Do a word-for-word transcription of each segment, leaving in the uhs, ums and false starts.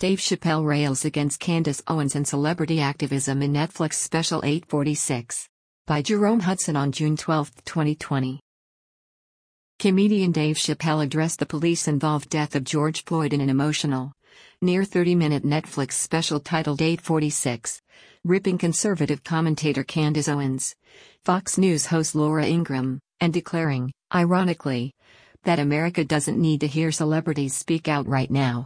Dave Chappelle rails against Candace Owens and celebrity activism in Netflix special eight forty-six. By Jerome Hudson on June twelfth, twenty twenty. Comedian Dave Chappelle addressed the police-involved death of George Floyd in an emotional, near thirty-minute Netflix special titled eight forty-six, ripping conservative commentator Candace Owens, Fox News host Laura Ingraham, and declaring, ironically, that America doesn't need to hear celebrities speak out right now.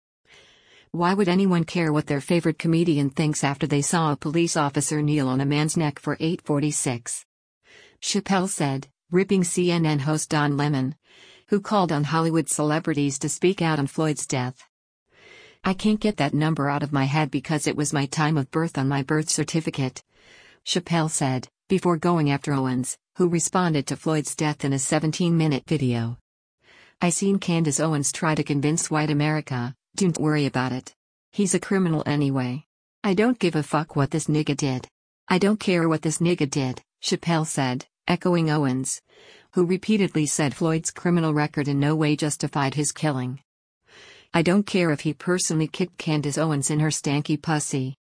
Why would anyone care what their favorite comedian thinks after they saw a police officer kneel on a man's neck for eight forty-six? Chappelle said, ripping C N N host Don Lemon, who called on Hollywood celebrities to speak out on Floyd's death. I can't get that number out of my head because it was my time of birth on my birth certificate, Chappelle said, before going after Owens, who responded to Floyd's death in a seventeen-minute video. I seen Candace Owens try to convince white America, don't worry about it. He's a criminal anyway. I don't give a fuck what this nigga did. I don't care what this nigga did, Chappelle said, echoing Owens, who repeatedly said Floyd's criminal record in no way justified his killing. I don't care if he personally kicked Candace Owens in her stanky pussy.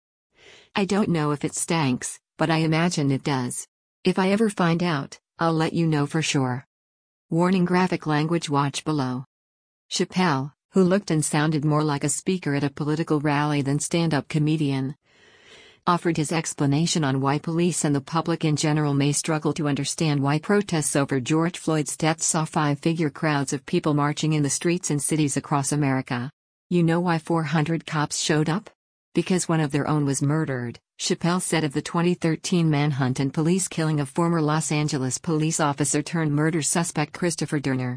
I don't know if it stanks, but I imagine it does. If I ever find out, I'll let you know for sure. Warning: graphic language, watch below. Chappelle, who looked and sounded more like a speaker at a political rally than stand-up comedian, offered his explanation on why police and the public in general may struggle to understand why protests over George Floyd's death saw five-figure crowds of people marching in the streets in cities across America. You know why four hundred cops showed up? Because one of their own was murdered, Chappelle said of the twenty thirteen manhunt and police killing of former Los Angeles police officer turned murder suspect Christopher Durner.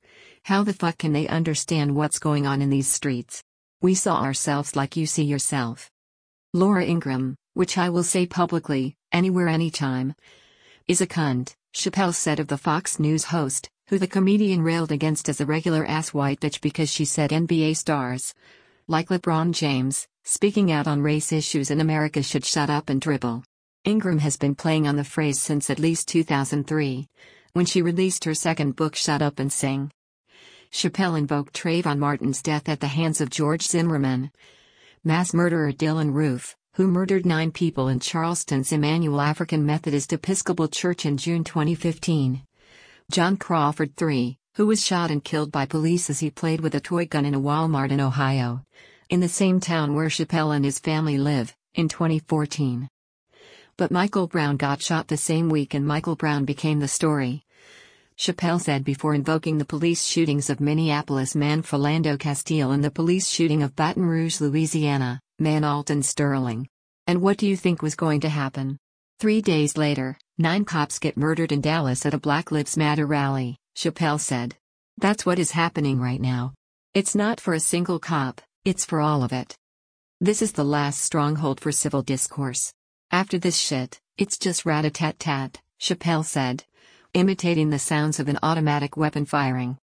How the fuck can they understand what's going on in these streets? We saw ourselves like you see yourself. Laura Ingraham, which I will say publicly, anywhere anytime, is a cunt, Chappelle said of the Fox News host, who the comedian railed against as a regular-ass white bitch because she said N B A stars, like LeBron James, speaking out on race issues in America should shut up and dribble. Ingraham has been playing on the phrase since at least two thousand three, when she released her second book Shut Up and Sing. Chappelle invoked Trayvon Martin's death at the hands of George Zimmerman, mass murderer Dylann Roof, who murdered nine people in Charleston's Emmanuel African Methodist Episcopal Church in June twenty fifteen. John Crawford the third, who was shot and killed by police as he played with a toy gun in a Walmart in Ohio, in the same town where Chappelle and his family live, in twenty fourteen. But Michael Brown got shot the same week and Michael Brown became the story, Chappelle said before invoking the police shootings of Minneapolis man Philando Castile and the police shooting of Baton Rouge, Louisiana, man Alton Sterling. And what do you think was going to happen? Three days later, nine cops get murdered in Dallas at a Black Lives Matter rally, Chappelle said. That's what is happening right now. It's not for a single cop, it's for all of it. This is the last stronghold for civil discourse. After this shit, it's just rat-a-tat-tat, Chappelle said, imitating the sounds of an automatic weapon firing.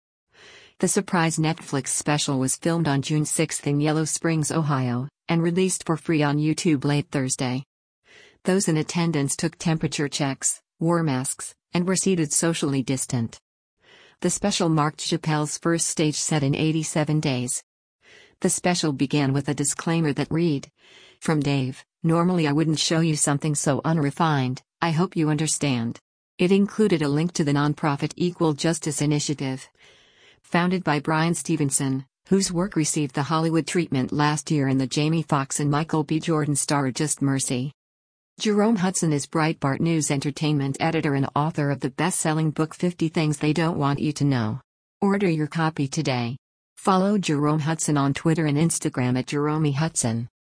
The surprise Netflix special was filmed on June sixth in Yellow Springs, Ohio, and released for free on YouTube late Thursday. Those in attendance took temperature checks, wore masks, and were seated socially distant. The special marked Chappelle's first stage set in eighty-seven days. The special began with a disclaimer that read, "From Dave, normally I wouldn't show you something so unrefined, I hope you understand." It included a link to the nonprofit Equal Justice Initiative, founded by Brian Stevenson, whose work received the Hollywood treatment last year in the Jamie Foxx and Michael B. Jordan star Just Mercy. Jerome Hudson is Breitbart News entertainment editor and author of the best-selling book fifty Things They Don't Want You to Know. Order your copy today. Follow Jerome Hudson on Twitter and Instagram at Jerome Hudson.